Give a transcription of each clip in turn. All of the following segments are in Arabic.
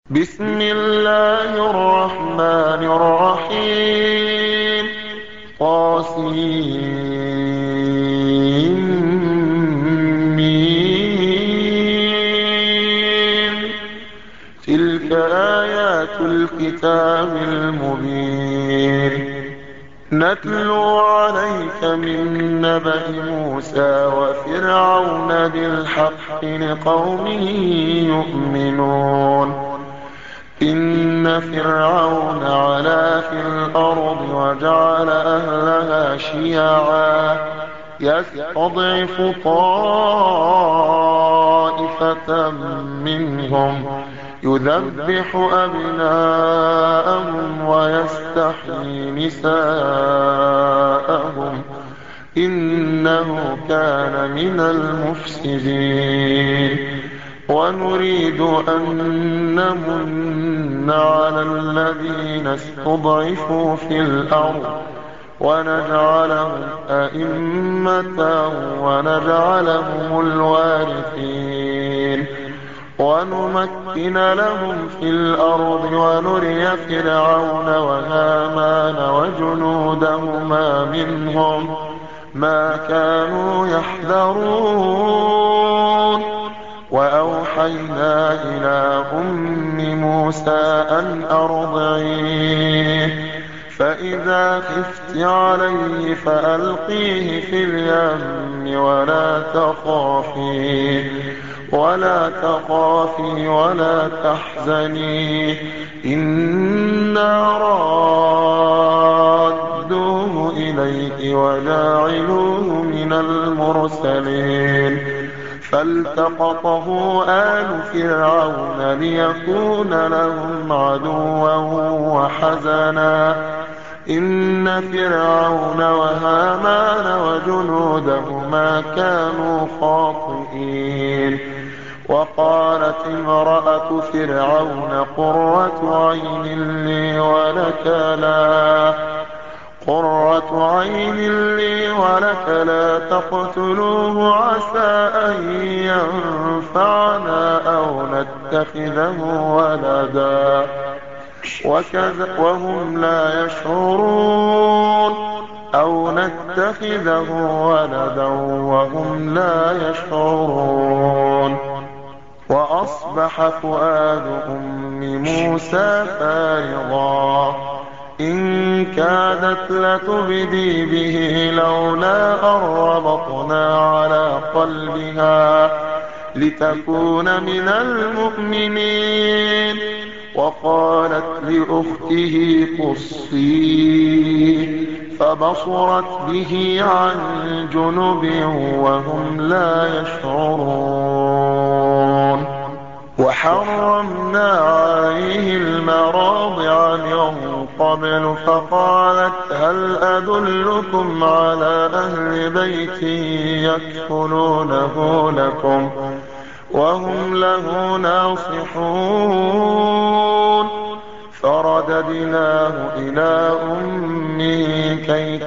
بسم الله الرحمن الرحيم طاسيم تلك آيات الكتاب المبين نتلو عليك من نبأ موسى وفرعون بالحق لقوم يؤمنون إن فرعون علا في الأرض وجعل أهلها شيعا يستضعف طائفة منهم يذبح أبناءهم ويستحيي نساءهم إنه كان من المفسدين ونريد أن نمن على الذين استضعفوا في الأرض ونجعلهم أئمة ونجعلهم الوارثين ونمكن لهم في الأرض ونري فرعون وهامان وجنودهما منهم ما كانوا يحذرون وأوحينا إلى أم موسى أن أرضعيه فإذا خفت عليه فألقيه في اليم ولا تخافي ولا تحزني إنا رادوه إليك وجاعلوه من المرسلين فالتقطه آل فرعون ليكون لهم عدوا وحزنا إن فرعون وهامان وجنودهما كانوا خاطئين وقالت امرأة فرعون قرة عين لي ولك لا تقتلوه عسى أن ينفعنا نتخذه ولدا وهم لا يشعرون نتخذه ولدا وهم لا يشعرون وأصبح فؤاد أم موسى فارغا إن كادت لتبدي به لولا أن ربطنا على قلبها لتكون من المؤمنين وقالت لأخته قصيه فبصرت به عن جنب وهم لا يشعرون وحرمنا عليه المراضع من قبل فقالت هل أدلكم على أهل بيت يكفلونه لكم وهم له ناصحون فرددناه إلى أمه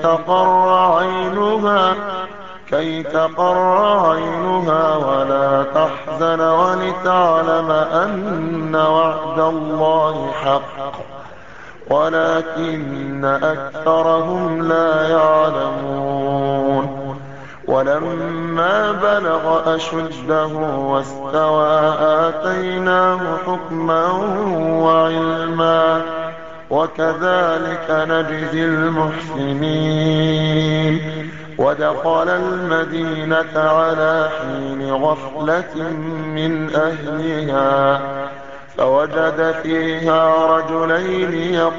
كي تقر عينها ولا تحزن ولتعلم أن وعد الله حق ولكن أكثرهم لا يعلمون ولما بلغ أشده واستوى آتيناه حكما وعلما وكذلك نجزي المحسنين ودخل المدينة على حين غفلة من أهلها فوجد فيها رجلين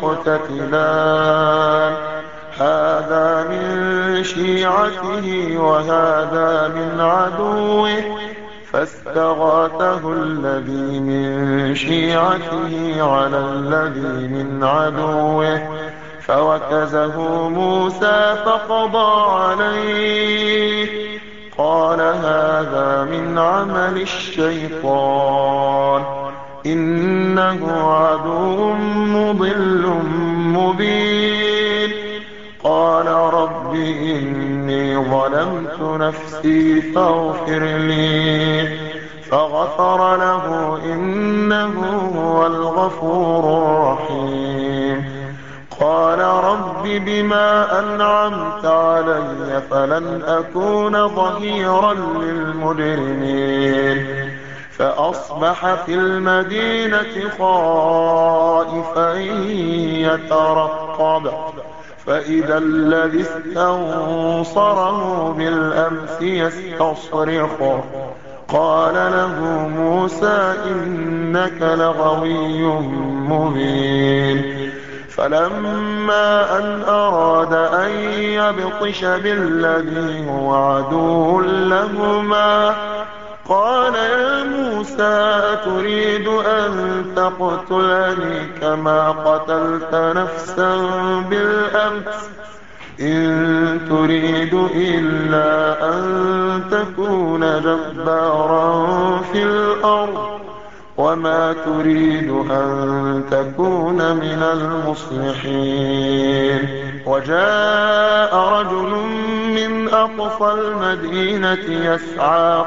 يقتتلان هذا من شيعته وهذا من عدوه فاستغاثه الذي من شيعته على الذي من عدوه فوكزه موسى فقضى عليه قال هذا من عمل الشيطان إنه عدو مضل مبين قال رب إني ظلمت نفسي فاغفر لي فغفر له إنه هو الغفور الرحيم. قال رب بما أنعمت علي فلن أكون ظهيرا للمجرمين. فأصبح في المدينة خائفا يترقب فإذا الذي استنصره بالأمس يستصرخه. قال له موسى إنك لغوي مبين. فلما أن أراد أن يبطش بالذي هو عدو لهما قال يا موسى أتريد أن تقتلني كما قتلت نفسا بالأمس إن تريد إلا أن تكون جبارا في الأرض وما تريد أن تكون من المصلحين. وجاء رجل من أقصى المدينة يسعى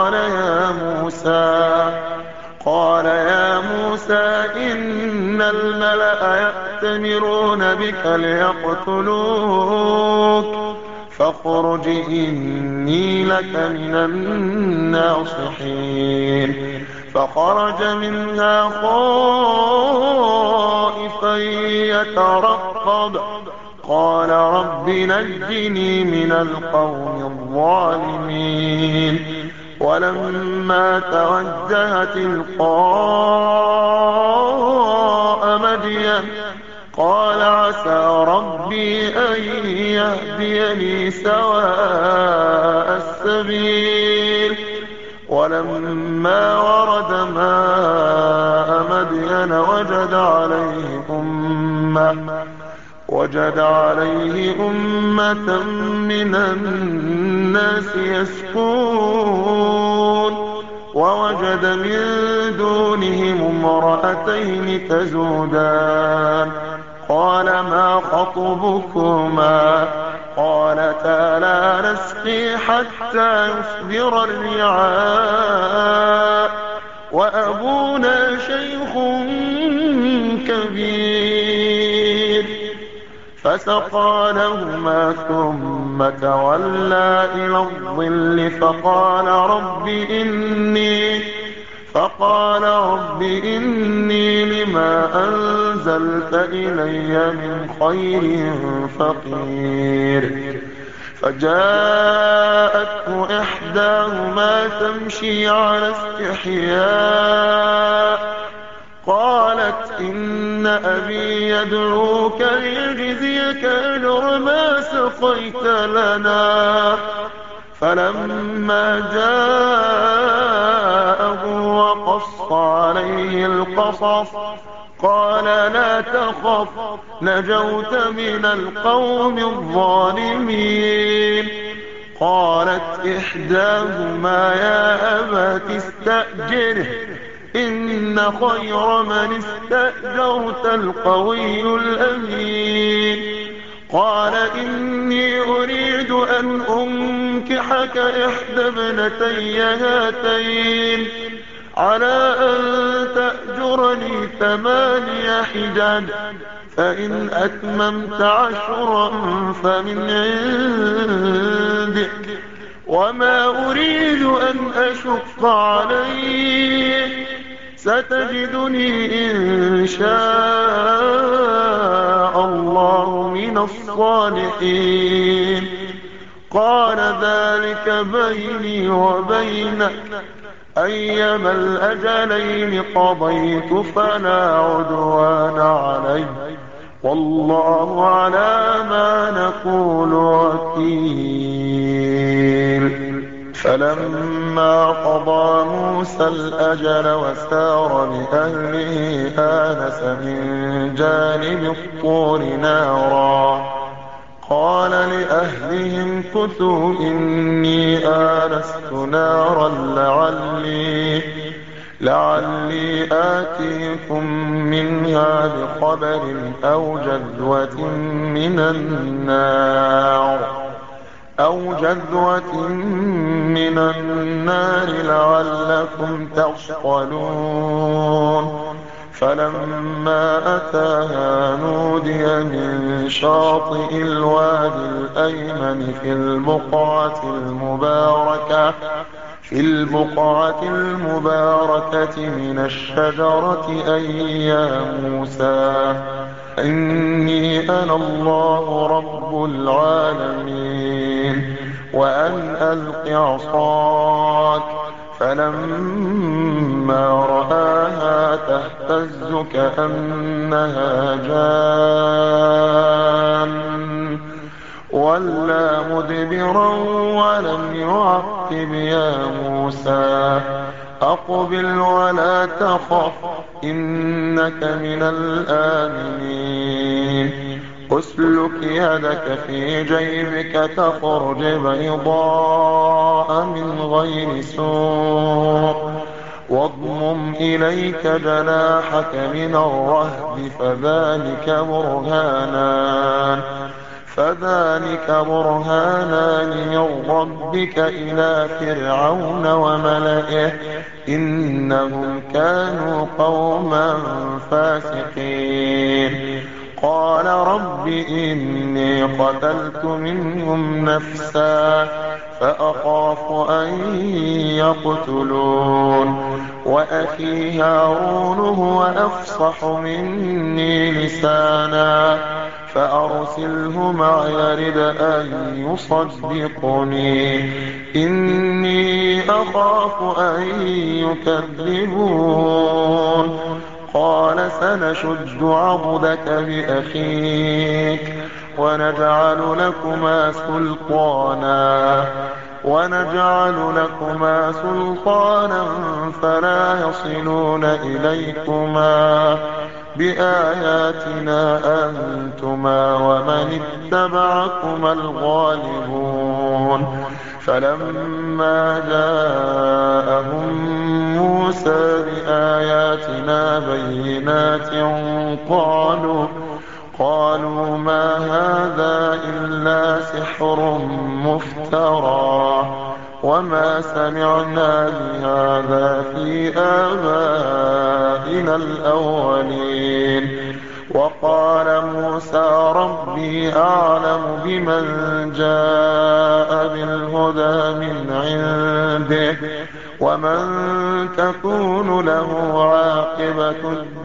قال يا موسى إن الملأ يأتمرون بك ليقتلوك فاخرج إني لك من الناصحين. فخرج منها خائفا يترقب قال رب نجني من القوم الظالمين. ولما توجه تلقاء مدين قال عسى ربي أن يهديني سواء السبيل. ولما ورد ماء مدين وجد عليه أمة من الناس يسكون ووجد من دونهم امرأتين تزودان قال ما خطبكما قالتا لا نسقي حتى يصدر الرعاء وأبونا شيخ كبير. فسقى لهما ثم تولى إلى الظل فقال رب إني لما أنزلت إلي من خير فقير. فجاءته إحداهما تمشي على استحياء قالت إن أبي يدعوك ليجزيك أجر ما سقيت لنا. فلما جاءه وقص عليه القصص قال لا تخف نجوت من القوم الظالمين. قالت إحداهما يا أبت استأجره إن خير من استأجرت القوي الأمين. قال إني أريد أن أنكحك إحدى ابنتي هاتين على أن تأجرني 8 حجج فإن أتممت 10 فمن عندك وما أريد أن أشق عليك ستجدني إن شاء الله من الصالحين. قال ذلك بيني وبينك أيما الأجلين قضيت فلا عدوان علي والله على ما نقول وكيل. فلما قضى موسى الأجل وسار بأهله آنس من جانب الطور نارا قال لأهلهم كثوا إني آنست نارا لعلي آتيكم منها بخبر أو جذوة من النار أو جذوة من النار لعلكم تصطلون فلما أتاها نودي من شاطئ الوادي الأيمن في البقعة المباركة من الشجرة أي يا موسى إني أنا الله رب العالمين وأن ألق عصاك فلما رآها تهتز كأنها جان وَلَّى مُدْبِرًا وَلَمْ يُعَقِّبْ يَا مُوسَى أَقْبِلْ وَلَا تَخَفْ إِنَّكَ مِنَ الْآمِنِينَ أسلك يدك في جيبك تخرج بيضاء من غير سوء واضمم إليك جناحك من الرهب فذلك برهانان من ربك إلى فرعون وملئه إنهم كانوا قوما فاسقين قال رب إني قتلت منهم نفسا فأخاف أن يقتلون وأخي هارون هو أفصح مني لسانا فأرسله معي يرد أن يصدقني إني أخاف أن يكذبون قال سنشد عضدك بأخيك ونجعل لكما سلطانا فلا يصلون إليكما بآياتنا أنتما ومن اتبعكما الغالبون فلما جاءهم موسى بآياتنا بينات قالوا ما هذا إلا سحر مفترى وما سمعنا بهذا في آبائنا الأولين وقال موسى ربي أعلم بمن جاء بالهدى من عنده ومن تكون له عاقبة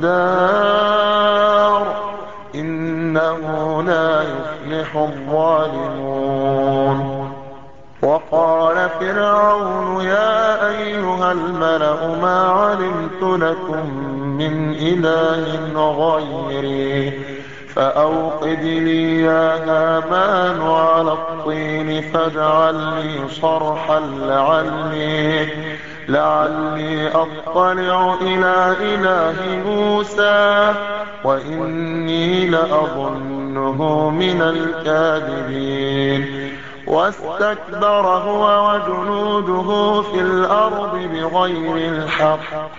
الدار إنه لا يفلح الظالمون وقال فرعون يا أيها الملأ ما علمت لكم من إله غيري فأوقد لي يا هامان على الطين فاجعل لي صرحا لعلي أطلع إلى إله موسى وإني لأظنه من الكاذبين واستكبر هو وجنوده في الأرض بغير الحق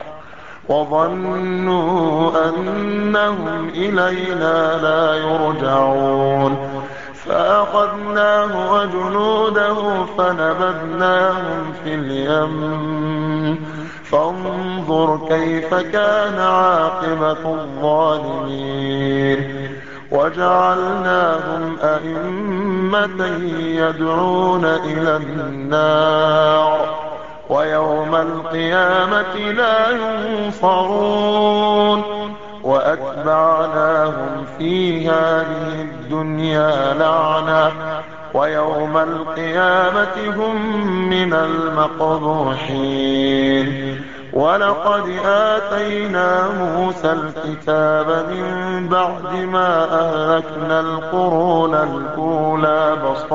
وظنوا أنهم إلينا لا يرجعون فأخذناه وجنوده فنبذناهم في اليم فانظر كيف كان عاقبة الظالمين وجعلناهم أئمة يدعون إلى النار ويوم القيامة لا ينصرون وأتبعناهم في هذه الدنيا لعنة ويوم القيامة هم من المقبوحين ولقد آتينا موسى الكتاب من بعد ما أهلكنا القرون الأولى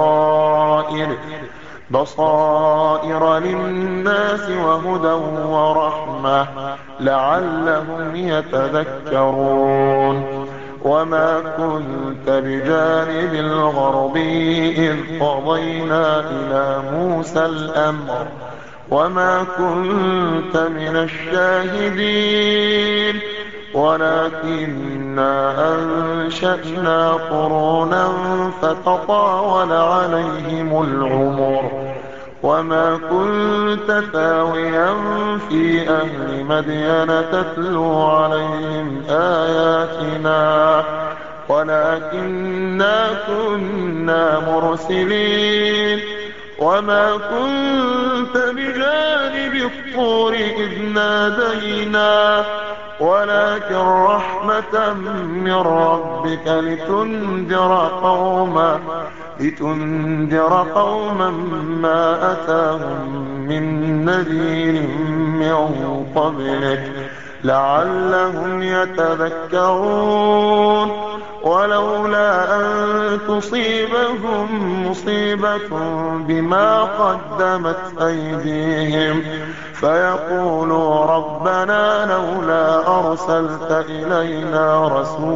بصائر للناس وهدى ورحمة لعلهم يتذكرون وما كنت بجانب الغربي إذ قضينا إلى موسى الأمر وما كنت من الشاهدين ولكننا أنشأنا قرونا فتطاول عليهم العمر وما كنت ثاويا في أهل مدين تتلو عليهم آياتنا ولكننا كنا مرسلين وما كنت بجانب الطور إذ نادينا ولكن رحمة من ربك لتنذر قوما ما أتاهم من نذير من قبلك لعلهم يتذكرون ولولا أن تصيبهم مصيبة بما قدمت أيديهم فيقولوا ربنا لولا أرسلت إلينا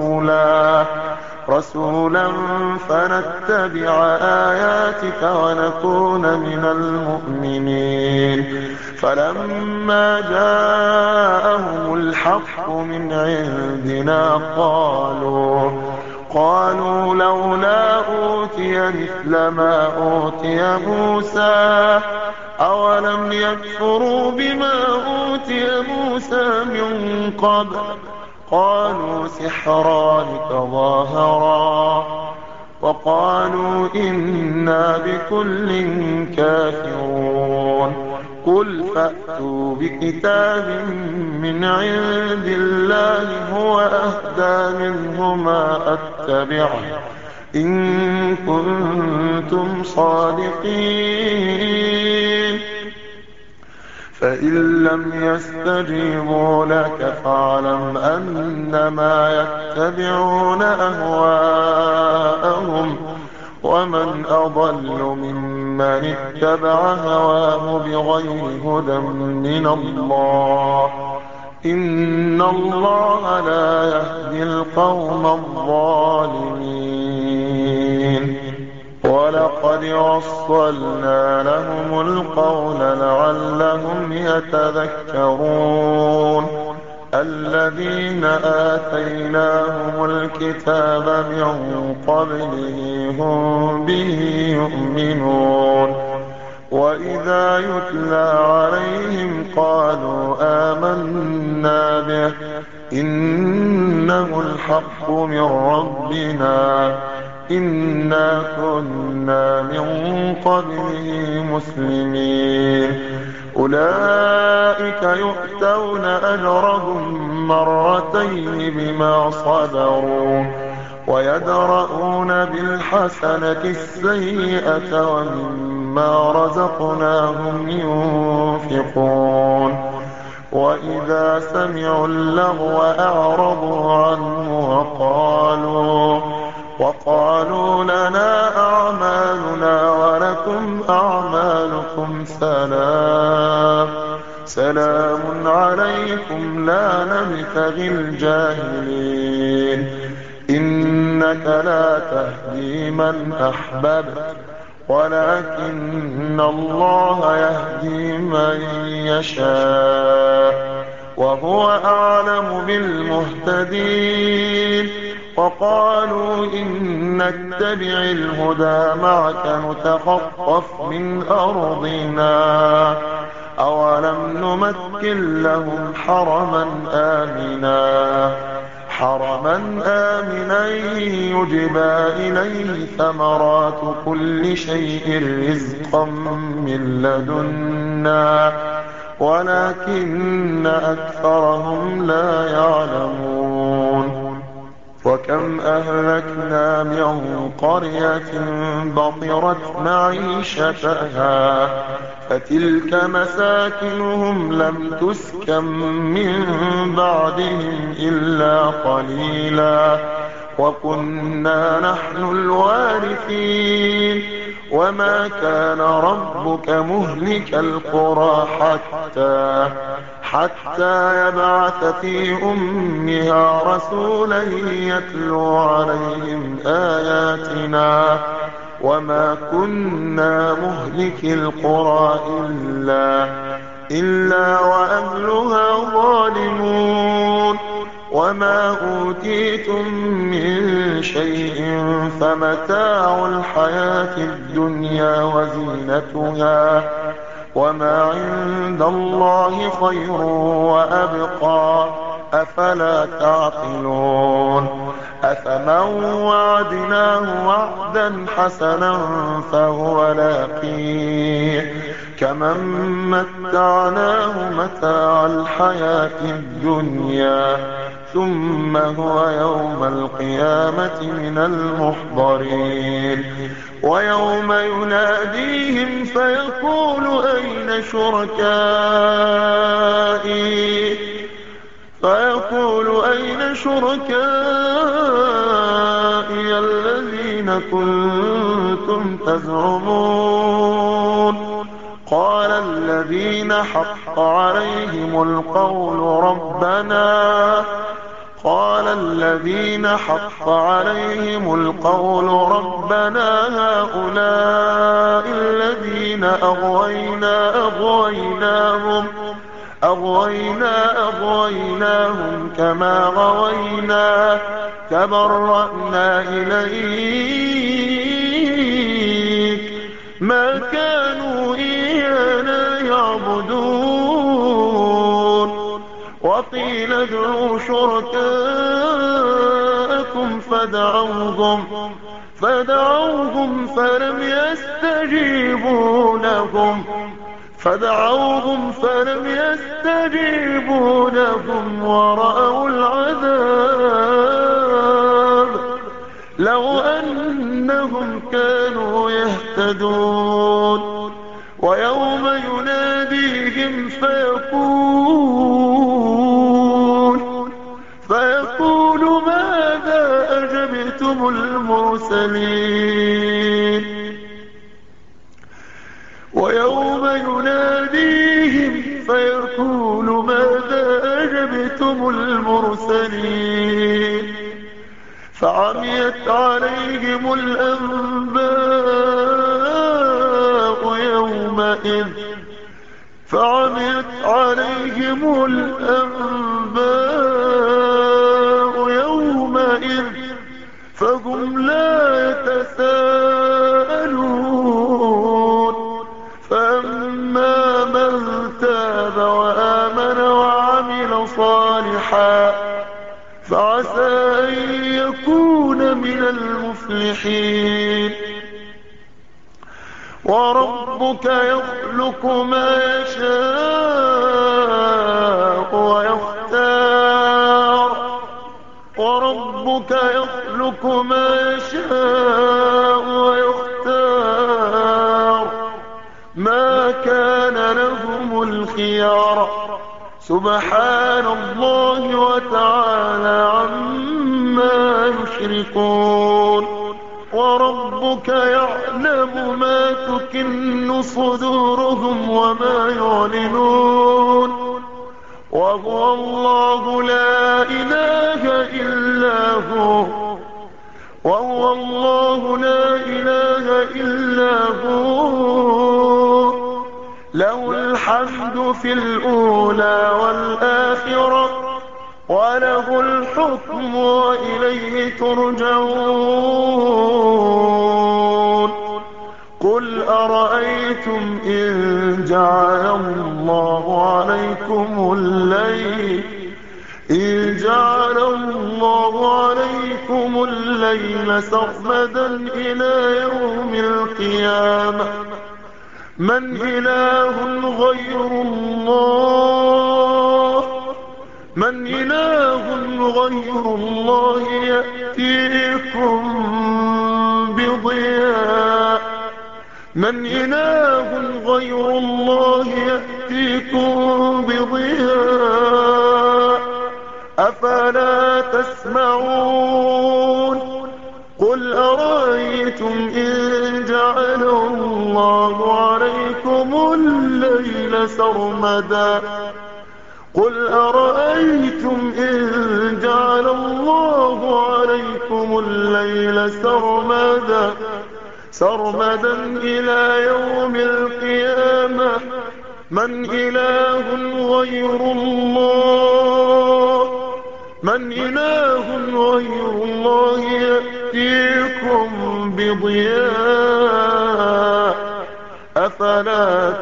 رسولا فنتبع آياتك ونكون من المؤمنين فلما جاءهم الحق من عندنا قالوا لولا أوتي مثل ما أوتي موسى أولم يكفروا بما أوتي موسى من قبل قالوا سحران تظاهرا وقالوا إنا بكل كافرون قل فأتوا بكتاب من عند الله هو أهدى منهما أتبعه إن كنتم صادقين فإن لم يستجيبوا لك فاعلم أنما يتبعون أهواءهم ومن أضل ممن اتبع هواه بغير هدى من الله إن الله لا يهدي القوم الظالمين ولقد وصلنا لهم القول لعلهم يتذكرون الذين آتيناهم الكتاب من قبله هم به يؤمنون وإذا يتلى عليهم قالوا آمنا به إنه الحق من ربنا إنا كنا من قبله مسلمين أولئك يؤتون أجرهم مرتين بما صبروا ويدرؤون بالحسنة السيئة ومما رزقناهم ينفقون وإذا سمعوا اللغو أعرضوا عنه وقالوا لنا أعمالنا ولكم أعمالكم سلام عليكم لا نبتغي الجاهلين إنك لا تهدي من أحببت ولكن الله يهدي من يشاء وهو أعلم بالمهتدين وقالوا إن نتبع الهدى معك نتخطف من أرضنا أولم نمكن لهم حرما آمنا يجبى إليه ثمرات كل شيء رزقا من لدنا ولكن أكثرهم لا يعلمون وكم أهلكنا من قرية بطرت معيشتها فتلك مساكنهم لم تسكن من بعدهم إلا قليلا وكنا نحن الوارثين وما كان ربك مهلك القرى حتى يبعث في أمها رسولا يتلو عليهم آياتنا وما كنا مهلك القرى إلا وأهلها ظالمون وما أوتيتم من شيء فمتاع الحياة الدنيا وزينتها وما عند الله خير وأبقى أفلا تعقلون أفمن وعدناه وعدا حسنا فهو لاقيه كمن متعناه متاع الحياة الدنيا ثم هو يوم القيامة من المحضرين ويوم يناديهم فيقول أين شركائي الذين كنتم تزعمون قال الذين حق عليهم القول ربنا هؤلاء الذين أغويناهم كما غوينا تبرأنا إليك ما كانوا إيانا يعبدون وقيل ادعوا شركاءكم فدعوهم فلم يستجيبوا لهم ورأوا العذاب لو أنهم كانوا يهتدون ويوم يناديهم فيقول ماذا أجبتم المرسلين فعميت عليهم الأنباء يومئذ فهم لا يتساءلون فأما من تاب وآمن وعمل صالحا فعسى أن يكون من المفلحين وربك يخلق ما يشاء ويختار ما كان لهم الخيار سبحان الله وتعالى عما يشركون وربك يعلم ما تكن صدورهم وما يعلنون وهو الله لا إله إلا هو له الحمد في الأولى والآخرة وله الحكم وإليه ترجعون قل أرأيتم إن جعل الله عليكم الليل سرمدا إلى يوم القيامة من إله غير الله يأتيكم بضياء أفلا تسمعون قل أرأيتم إن جعل الله عليكم الليل سرمدا إلى يوم القيامة من إله غير الله من إله غير الله يأتيكم بضياء أفلا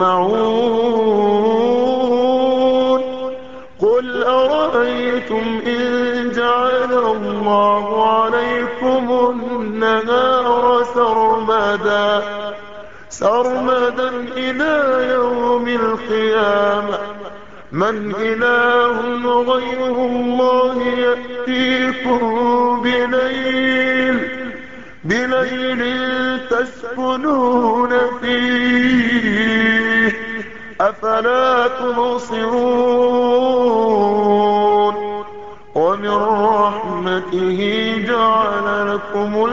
تسمعون قل أرأيتم إن جعل الله عليكم النهار سرمدا إلى يوم القيامة من إله غير الله يأتيكم بليل تسكنون فيه أفلا تبصرون ومن رحمته جعل لكم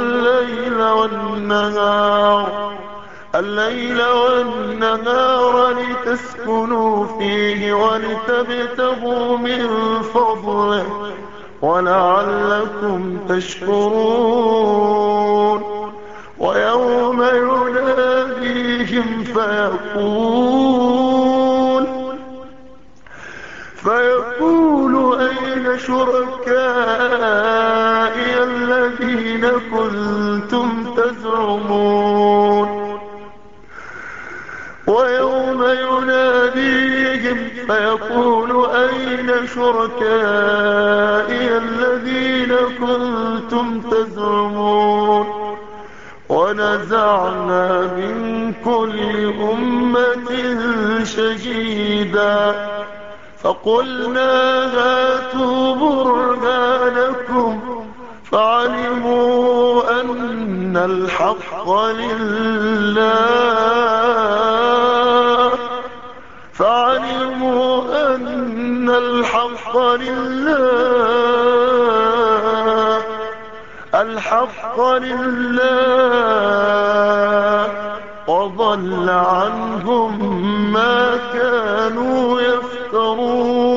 الليل والنهار لتسكنوا فيه ولتبتغوا من فضله ولعلكم تشكرون ويوم يناديهم فيقول أين شركائي الذين كنتم تزعمون ويوم يناديهم فيقول أين شركائي الذين كنتم تزعمون ونزعنا من كل أمة شهيدا فقلنا هاتوا برهانكم فعلموا أن الحق لله وضل عنهم ما كانوا يفترون